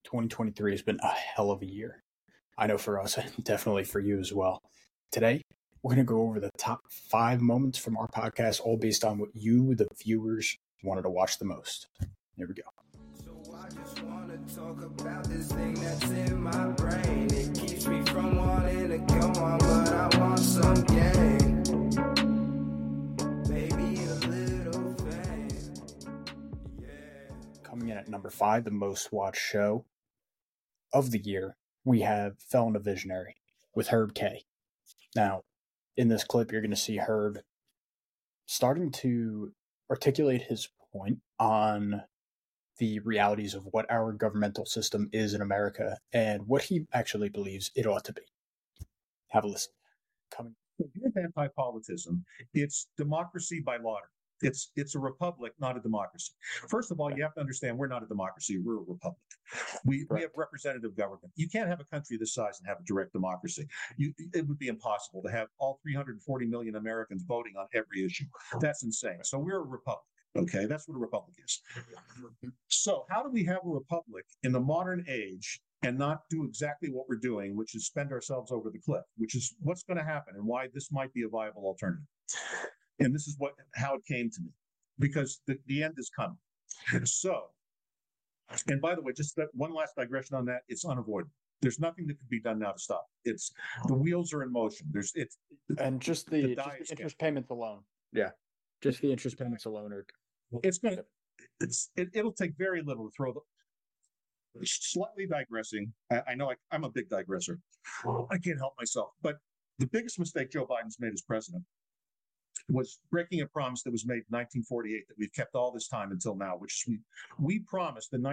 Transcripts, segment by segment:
2023 has been a hell of a year. I know for us, and definitely for you as well. Today, we're going to go over the top 5 moments from our podcast, all based on what you, the viewers, wanted to watch the most. Here we go. So I just want to talk about this thing that's in my brain. It keeps me from wanting to go on, but I want some game. Maybe a little fame. Yeah. Coming in at number 5, the most watched show of the year, we have Fell in a Visionary with Herb K. Now, in this clip, you're going to see Herb starting to articulate his point on the realities of what our governmental system is in America and what he actually believes it ought to be. Have a listen. Here's anti-politism. It's democracy by law. It's a republic, not a democracy. First of all, you have to understand we're not a democracy. We're a republic. We have representative government. You can't have a country this size and have a direct democracy. It would be impossible to have all 340 million Americans voting on every issue. That's insane. So we're a republic. Okay, that's what a republic is. So how do we have a republic in the modern age and not do exactly what we're doing, which is spend ourselves over the cliff, which is what's going to happen and why this might be a viable alternative. And this is how it came to me, because the end is coming. So, and by the way, just that one last digression on that, it's unavoidable. There's nothing that could be done now to stop. It's the wheels are in motion. And just the interest payments alone. Yeah. Just the interest payments alone are. It'll take very little to throw the. Slightly digressing. I know I'm a big digressor. I can't help myself. But the biggest mistake Joe Biden's made as president was breaking a promise that was made in 1948 that we've kept all this time until now, which we promised in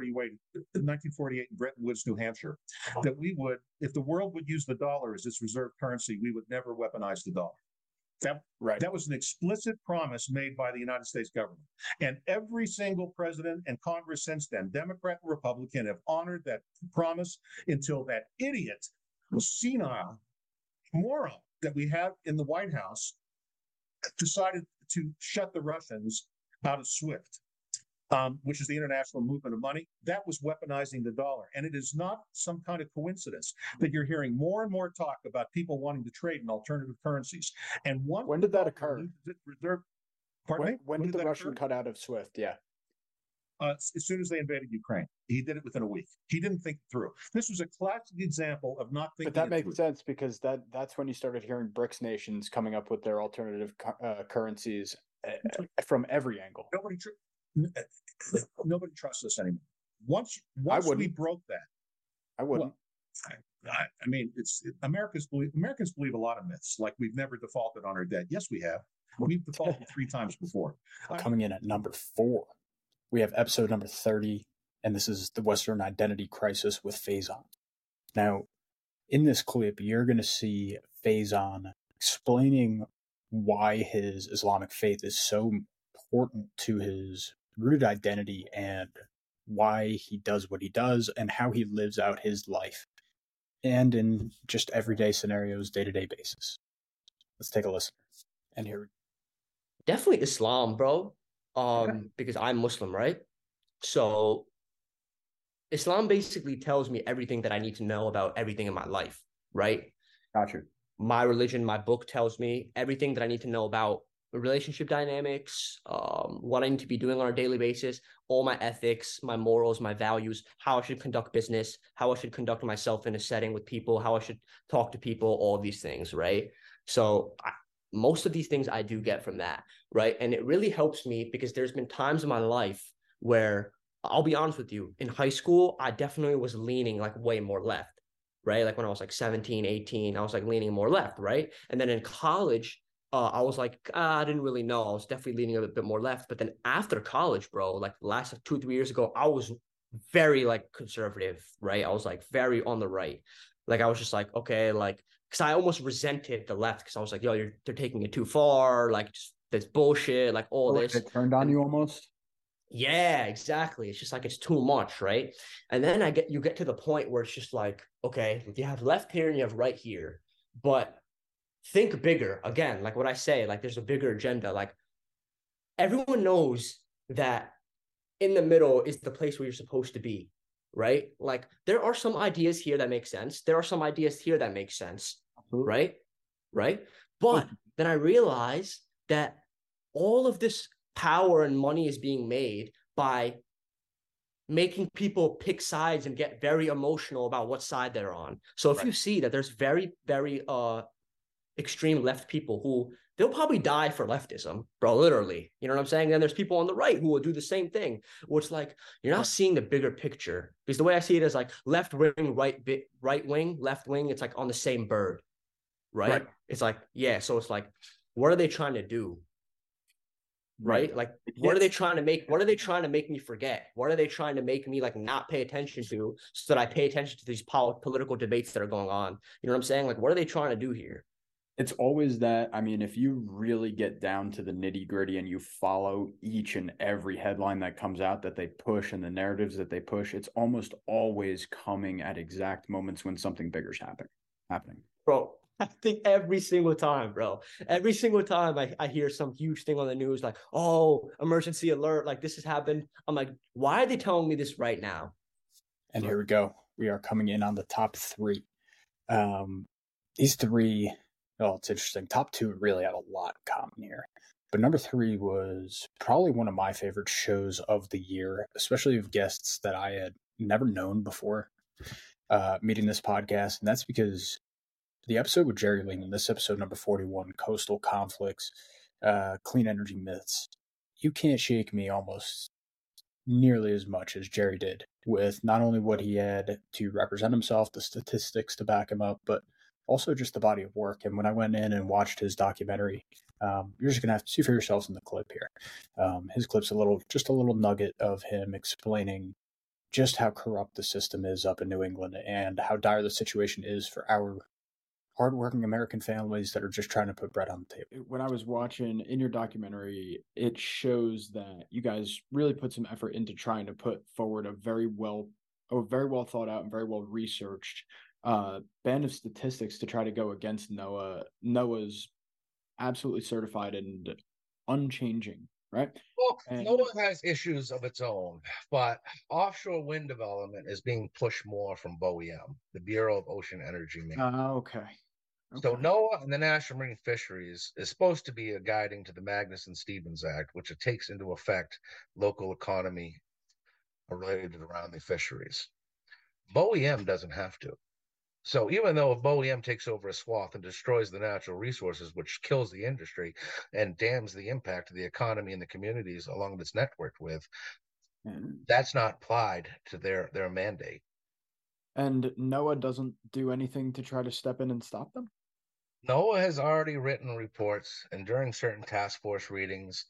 1948 in Bretton Woods, New Hampshire, that we would, if the world would use the dollar as its reserve currency, we would never weaponize the dollar. That was an explicit promise made by the United States government. And every single president and Congress since then, Democrat and Republican, have honored that promise until that idiot, senile moron that we have in the White House decided to shut the Russians out of SWIFT, which is the international movement of money. That was weaponizing the dollar. And it is not some kind of coincidence that you're hearing more and more talk about people wanting to trade in alternative currencies. And when did that occur? When did the Russian cut out of SWIFT? Yeah. As soon as they invaded Ukraine. He did it within a week. He didn't think it through. This was a classic example of not thinking. But that makes sense because that's when you started hearing BRICS nations coming up with their alternative currencies from every angle. Nobody trusts us anymore. Once we broke that, I wouldn't. Well, I mean, Americans believe a lot of myths, like we've never defaulted on our debt. Yes, we have. We've defaulted 3 times before. Coming in at number 4, we have episode number 30, and this is the Western Identity Crisis with Faison. Now, in this clip, you're going to see Faison explaining why his Islamic faith is so important to his rooted identity and why he does what he does and how he lives out his life and in just everyday scenarios, day-to-day basis. Let's take a listen. And here. Definitely Islam, bro. Because I'm Muslim, right? So Islam basically tells me everything that I need to know about everything in my life, right? Gotcha. My religion, my book tells me everything that I need to know about relationship dynamics, what I need to be doing on a daily basis, all my ethics, my morals, my values, how I should conduct business, how I should conduct myself in a setting with people, how I should talk to people, all of these things, right? So most of these things I do get from that, right? And it really helps me because there's been times in my life where, I'll be honest with you, in high school, I definitely was leaning like way more left, right? Like when I was like 17, 18, I was like leaning more left, right? And then in college, I was like, I didn't really know. I was definitely leaning a bit more left. But then after college, bro, like the last 2-3 years ago, I was very like conservative, right? I was like very on the right. Like I was just like, okay, like, because I almost resented the left because I was like, yo, they're taking it too far. Like just this bullshit, like all this. It turned on you almost? Yeah, exactly. It's just like, it's too much, right? And then you get to the point where it's just like, okay, you have left here and you have right here. But think bigger. Again, like what I say, like there's a bigger agenda. Like everyone knows that in the middle is the place where you're supposed to be. right? Like there are some ideas here that make sense. There are some ideas here that make sense, Absolutely. right? Right. But then I realized that all of this power and money is being made by making people pick sides and get very emotional about what side they're on. So if you see that there's very, very extreme left people who they'll probably die for leftism, bro, literally. You know what I'm saying? And there's people on the right who will do the same thing. Where it's like you're not seeing the bigger picture. Because the way I see it is like left wing, right wing, left wing, it's like on the same bird. Right? It's like, yeah. So it's like, what are they trying to do? Right? Like, what are they trying to make? What are they trying to make me forget? What are they trying to make me like not pay attention to so that I pay attention to these political debates that are going on? You know what I'm saying? Like, what are they trying to do here? It's always that. I mean, if you really get down to the nitty gritty and you follow each and every headline that comes out that they push and the narratives that they push, it's almost always coming at exact moments when something bigger's happening. Bro, I think every single time, bro. Every single time I hear some huge thing on the news, like, oh, emergency alert, like this has happened. I'm like, why are they telling me this right now? And here we go. We are coming in on the top three. These three, well, it's interesting. Top two really had a lot in common here. But number three was probably one of my favorite shows of the year, especially of guests that I had never known before meeting this podcast. And that's because the episode with Jerry Lehman, this episode number 41, Coastal Conflicts, Clean Energy Myths, you can't shake me almost nearly as much as Jerry did with not only what he had to represent himself, the statistics to back him up, but also just the body of work. And when I went in and watched his documentary, you're just going to have to see for yourselves in the clip here. His clip's just a little nugget of him explaining just how corrupt the system is up in New England and how dire the situation is for our hardworking American families that are just trying to put bread on the table. When I was watching in your documentary, it shows that you guys really put some effort into trying to put forward a very well thought out and very well researched band of statistics to try to go against NOAA. NOAA's absolutely certified and unchanging, right? Well, NOAA has issues of its own, but offshore wind development is being pushed more from BOEM, the Bureau of Ocean Energy. Okay. So NOAA and the National Marine Fisheries is supposed to be a guiding to the Magnuson-Stevens Act, which it takes into effect local economy related around the fisheries. BOEM doesn't have to. So even though BOEM takes over a swath and destroys the natural resources, which kills the industry and dams the impact of the economy and the communities along its network with, that's not applied to their mandate. And NOAA doesn't do anything to try to step in and stop them? NOAA has already written reports, and during certain task force readings,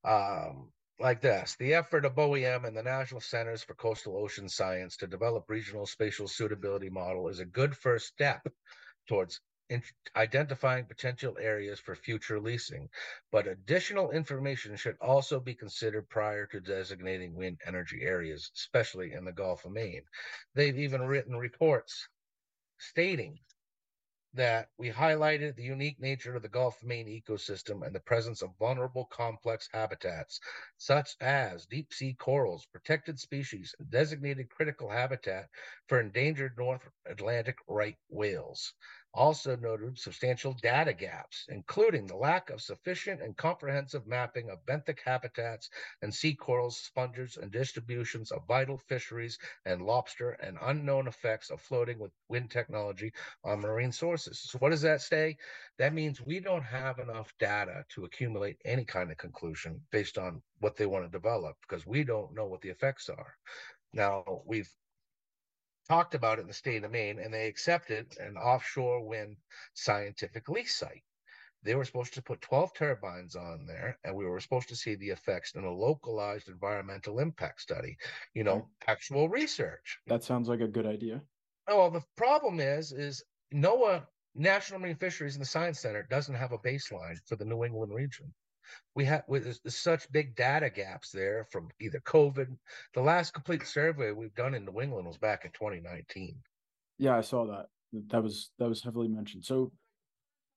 like this: the effort of BOEM and the National Centers for Coastal Ocean Science to develop regional spatial suitability model is a good first step towards identifying potential areas for future leasing, but additional information should also be considered prior to designating wind energy areas, especially in the Gulf of Maine. They've even written reports stating that we highlighted the unique nature of the Gulf of Maine ecosystem and the presence of vulnerable complex habitats, such as deep sea corals, protected species, and designated critical habitat for endangered North Atlantic right whales. Also noted substantial data gaps, including the lack of sufficient and comprehensive mapping of benthic habitats and sea corals, sponges, and distributions of vital fisheries and lobster, and unknown effects of floating with wind technology on marine sources. So what does that say? That means we don't have enough data to accumulate any kind of conclusion based on what they want to develop, because we don't know what the effects are. Now, we've talked about it in the state of Maine, and they accepted an offshore wind scientific lease site. They were supposed to put 12 turbines on there, and we were supposed to see the effects in a localized environmental impact study, actual research. That sounds like a good idea. Oh, the problem is NOAA, National Marine Fisheries, and the Science Center doesn't have a baseline for the New England region. There's such big data gaps there from either COVID. The last complete survey we've done in New England was back in 2019. Yeah, I saw that. That was heavily mentioned. So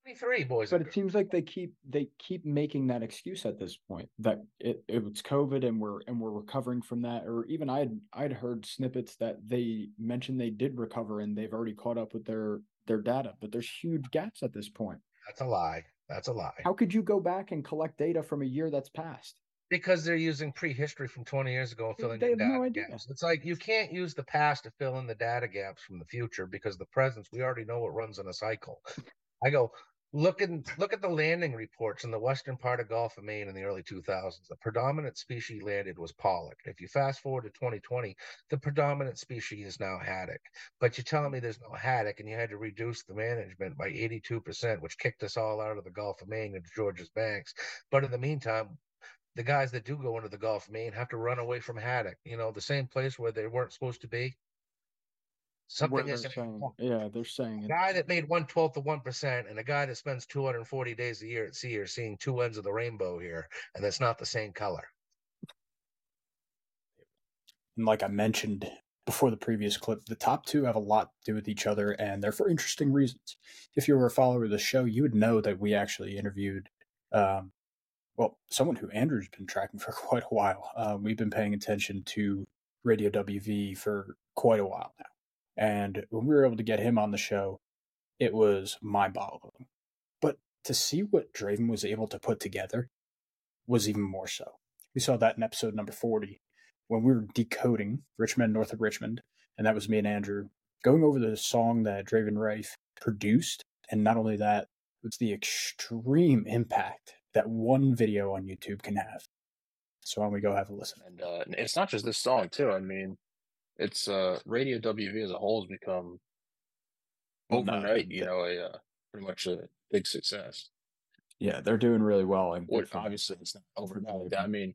23, boys. But it seems like they keep making that excuse at this point that it was COVID and we're recovering from that. Or even I'd heard snippets that they mentioned they did recover and they've already caught up with their data, but there's huge gaps at this point. That's a lie. That's a lie. How could you go back and collect data from a year that's passed? Because they're using prehistory from 20 years ago and filling They in have no data idea. gaps. It's like you can't use the past to fill in the data gaps from the future because the present, we already know it runs in a cycle. I go, look at the landing reports in the western part of Gulf of Maine in the early 2000s. The predominant species landed was pollock. If you fast forward to 2020, the predominant species is now haddock. But you're telling me there's no haddock and you had to reduce the management by 82%, which kicked us all out of the Gulf of Maine into Georgia's banks. But in the meantime, the guys that do go into the Gulf of Maine have to run away from haddock, the same place where they weren't supposed to be. Something isn't saying, yeah, they're saying a guy that made 1/12 of 1% and a guy that spends 240 days a year at sea are seeing two ends of the rainbow here, and that's not the same color. And like I mentioned before the previous clip, the top two have a lot to do with each other, and they're for interesting reasons. If you were a follower of the show, you would know that we actually interviewed someone who Andrew's been tracking for quite a while. We've been paying attention to Radio WV for quite a while now. And when we were able to get him on the show, it was mind-boggling. But to see what Draven was able to put together was even more so. We saw that in episode number 40, when we were decoding Richmond, north of Richmond, and that was me and Andrew, going over the song that Draven Rife produced. And not only that, it's the extreme impact that one video on YouTube can have. So why don't we go have a listen? And it's not just this song too. I mean, it's Radio WV as a whole has become overnight, pretty much a big success. Yeah, they're doing really well. And obviously, it's not overnight. I mean,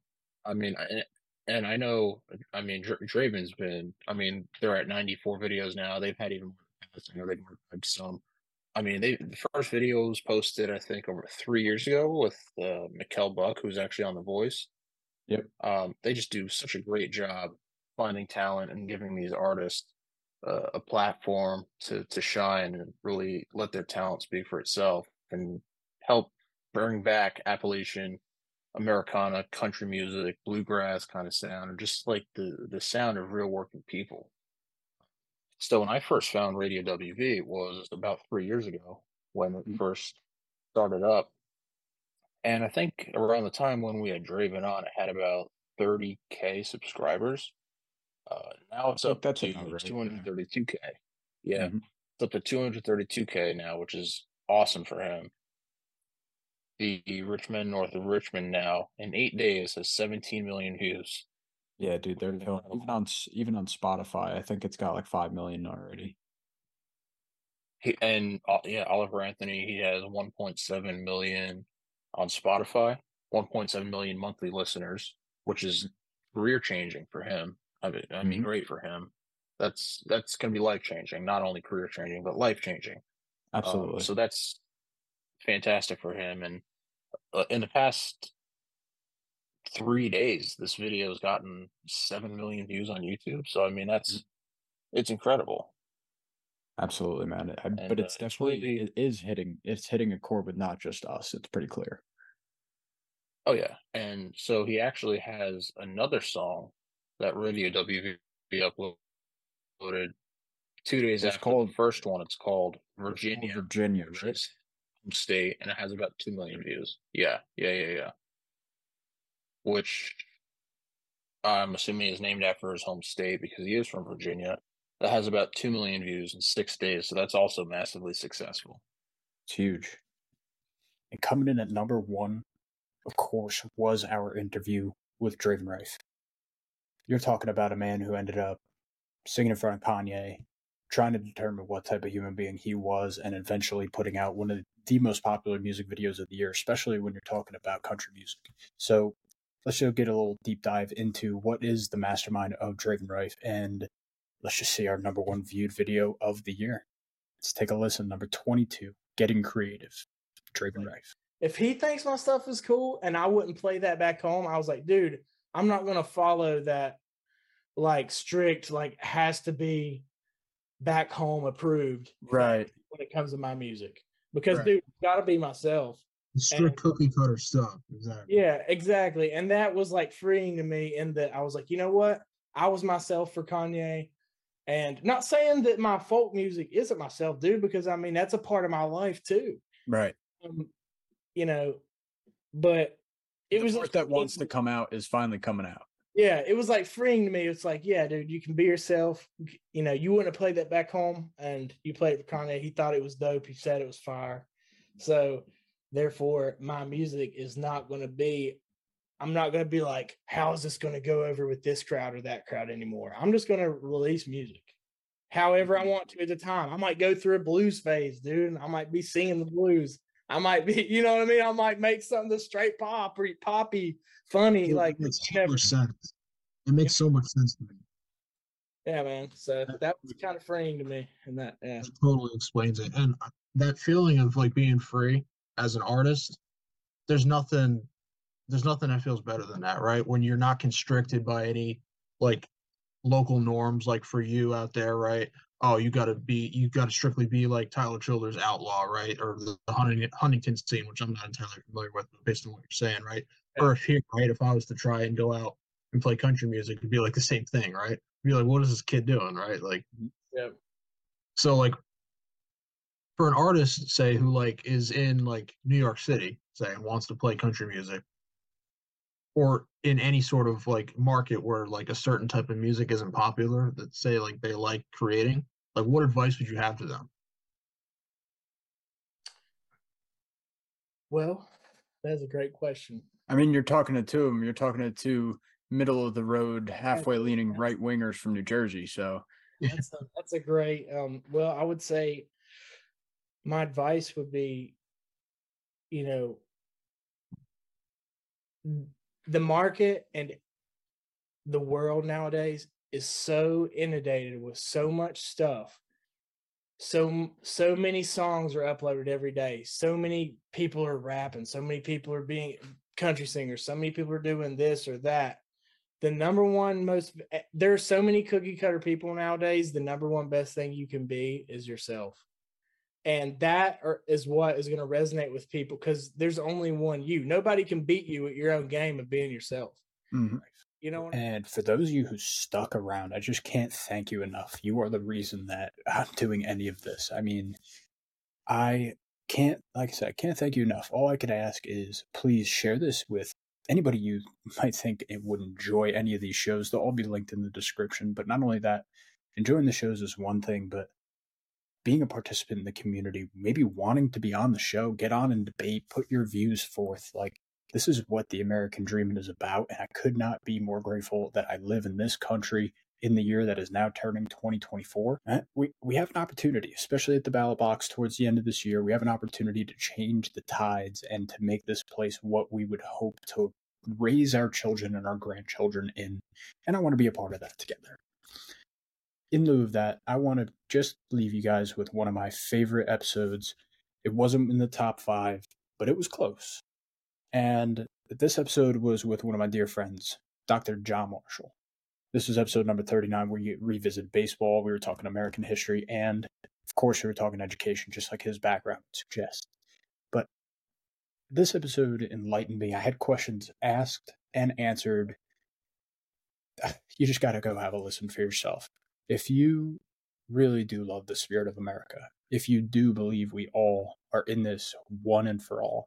and I know. I mean, Draven's been. I mean, they're at 94 videos now. They've had even more. I know they've had some. I mean, the first video was posted, I think, over 3 years ago with Mikkel Buck, who's actually on The Voice. Yep. They just do such a great job finding talent and giving these artists a platform to shine and really let their talent speak for itself and help bring back Appalachian, Americana, country music, bluegrass kind of sound, or just like the sound of real working people. So when I first found Radio WV, it was about 3 years ago when it first started up. And I think around the time when we had Draven on, it had about 30K subscribers. Now it's up to 232K. Yeah, it's up to 232K now, which is awesome for him. The Richmond, north of Richmond now, in 8 days, has 17 million views. Yeah, dude, they're killing even on Spotify. I think it's got like 5 million already. Oliver Anthony, he has 1.7 million on Spotify, 1.7 million monthly listeners, which is career changing for him. I mean, great for him. That's going to be life changing, not only career changing, but life changing. Absolutely. So that's fantastic for him. And in the past 3 days, this video has gotten 7 million views on YouTube. So I mean, it's incredible. Absolutely, man. But it's definitely it's hitting a chord with not just us. It's pretty clear. Oh yeah, and so he actually has another song that Radio WV uploaded 2 days after the first one. It's called Virginia. Virginia, right? State, and it has about 2 million views. Yeah. Which I'm assuming is named after his home state because he is from Virginia. That has about 2 million views in 6 days, so that's also massively successful. It's huge. And coming in at number 1, of course, was our interview with Draven Rife. You're talking about a man who ended up singing in front of Kanye, trying to determine what type of human being he was, and eventually putting out one of the most popular music videos of the year, especially when you're talking about country music. So let's just get a little deep dive into what is the mastermind of Draven Rife, and let's just see our number 1 viewed video of the year. Let's take a listen. Number 22, Getting Creative, Draven Rife. If he thinks my stuff is cool and I wouldn't play that back home, I was like, dude, I'm not going to follow that like strict, like has to be back home approved. Right. When it comes to my music. because Right. dude, gotta be myself. Strict cookie cutter stuff. Exactly. Yeah, exactly. And that was like freeing to me in that I was like, you know what? I was myself for Kanye. And not saying that my folk music isn't myself, dude, because I mean that's a part of my life too. Right. You know, but it The was part just that wants to come out is finally coming out. yeah, it was like freeing to me. It's like, yeah, dude, you can be yourself. You know, you wouldn't have played that back home, and you played it for Kanye. He thought it was dope. He said it was fire. So, therefore, my music is not going to be. I'm not going to be like, how is this going to go over with this crowd or that crowd anymore? I'm just going to release music, however I want to at the time. I might go through a blues phase, dude. I might be singing the blues. I might be, you know what I mean? I might make something that's straight pop or poppy, funny, like It makes so whatever. much sense. It makes so much sense to me. Yeah, man. So that was kind of freeing to me, and that, yeah, It totally explains it. And that feeling of like being free as an artist, there's nothing that feels better than that, right? When you're not constricted by any like local norms, like for you out there, right? Oh, you got to strictly be like Tyler Childers' Outlaw, right? Or the Huntington scene, which I'm not entirely familiar with, but based on what you're saying, right? Yeah. Or if here, right, if I was to try and go out and play country music, it'd be like the same thing, right? Be like, what is this kid doing, right? Like, yeah, so like for an artist, say, who like is in like New York City, say, and wants to play country music, or in any sort of like market where like a certain type of music isn't popular, that say like they like creating, like what advice would you have to them? Well, that's a great question. I mean, you're talking to two of them. You're talking to two middle of the road, halfway leaning right wingers from New Jersey. So That's a great. Well, I would say my advice would be, you know, the market and the world nowadays is so inundated with so much stuff. So many songs are uploaded every day. So many people are rapping. So many people are being country singers. So many people are doing this or that. The number one there are so many cookie cutter people nowadays. The number one best thing you can be is yourself. And that is what is going to resonate with people, because there's only one you. Nobody can beat you at your own game of being yourself. You know what I mean? And for those of you who stuck around, I just can't thank you enough. You are the reason that I'm doing any of this. I mean, I can't, like I said, I can't thank you enough. All I can ask is please share this with anybody you might think it would enjoy any of these shows. They'll all be linked in the description. But not only that, enjoying the shows is one thing, but being a participant in the community, maybe wanting to be on the show, get on and debate, put your views forth. Like, this is what the American dream is about, and I could not be more grateful that I live in this country in the year that is now turning 2024. We have an opportunity, especially at the ballot box towards the end of this year. We have an opportunity to change the tides and to make this place what we would hope to raise our children and our grandchildren in, and I want to be a part of that together. In lieu of that, I want to just leave you guys with one of my favorite episodes. It wasn't in the top 5, but it was close. And this episode was with one of my dear friends, Dr. John Marshall. This is episode number 39, where you revisit baseball. We were talking American history, and of course, we were talking education, just like his background suggests. But this episode enlightened me. I had questions asked and answered. You just got to go have a listen for yourself. If you really do love the spirit of America, if you do believe we all are in this one and for all,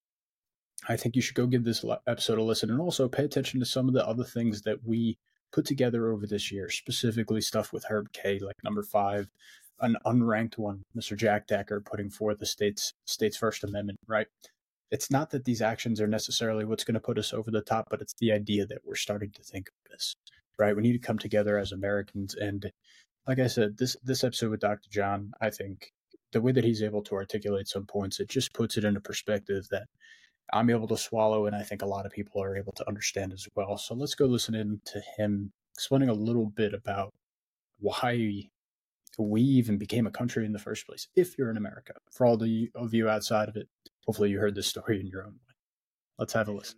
I think you should go give this episode a listen, and also pay attention to some of the other things that we put together over this year, specifically stuff with Herb K, like number 5, an unranked one, Mr. Jack Decker putting forth the state's First Amendment, right? It's not that these actions are necessarily what's going to put us over the top, but it's the idea that we're starting to think of this, right? We need to come together as Americans. And like I said, this episode with Dr. John, I think the way that he's able to articulate some points, it just puts it into perspective that I'm able to swallow, and I think a lot of people are able to understand as well. So let's go listen in to him explaining a little bit about why we even became a country in the first place, if you're in America. For all of you outside of it, hopefully you heard this story in your own way. Let's have a listen.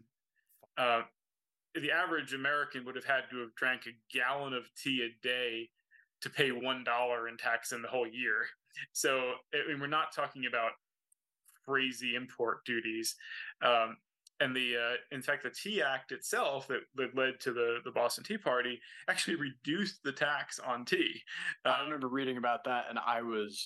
The average American would have had to have drank a gallon of tea a day to pay $1 in tax in the whole year. So we're not talking about crazy import duties. And in fact, the Tea Act itself that led to the Boston Tea Party actually reduced the tax on tea. I remember reading about that, and I was.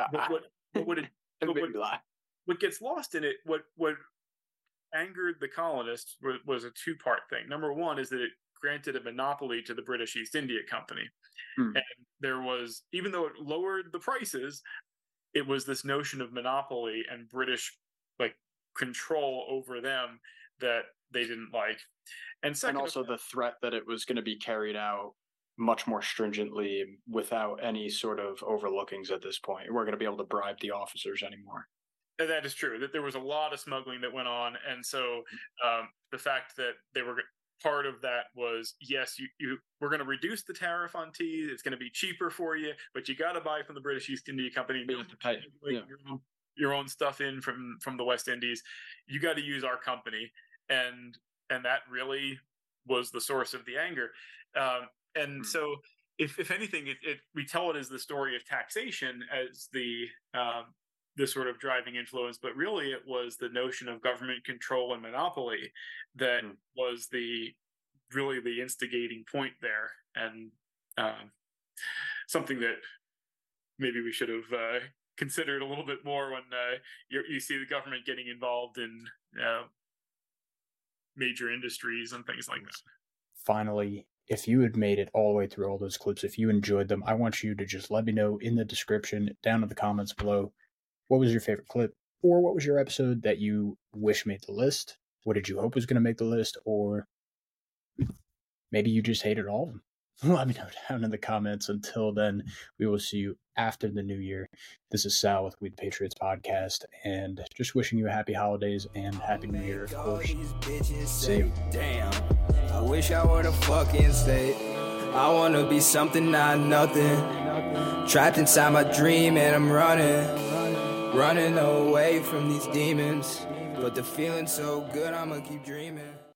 What gets lost in it, what angered the colonists was a two-part thing. Number one is that it granted a monopoly to the British East India Company. And there was, even though it lowered the prices, it was this notion of monopoly and British control over them that they didn't like. And second, and also the threat that it was going to be carried out much more stringently without any sort of overlookings at this point. We're going to be able to bribe the officers anymore. That is true, that there was a lot of smuggling that went on. And so the fact that they were part of that was, yes, we're going to reduce the tariff on tea. It's going to be cheaper for you, but you got to buy from the British East India Company. You have to pay your own stuff in from the West Indies. You got to use our company. And that really was the source of the anger. So if anything, we tell it as the story of taxation as the sort of driving influence, but really it was the notion of government control and monopoly that was the instigating point there. And something that maybe we should have considered a little bit more when you see the government getting involved in major industries and things like that. Finally, if you had made it all the way through all those clips, if you enjoyed them, I want you to just let me know in the description, down in the comments below, what was your favorite clip, or what was your episode that you wish made the list? What did you hope was going to make the list? Or maybe you just hated all of them. Let me know down in the comments. Until then, we will see you after the new year. This is Sal with We the Patriots Podcast, and just wishing you a happy holidays and happy new year, of course. See you. Damn, I wish I were the fucking state. I wanna be something, not nothing. Trapped inside my dream and I'm running away from these demons. But the feeling's so good, I'ma keep dreaming.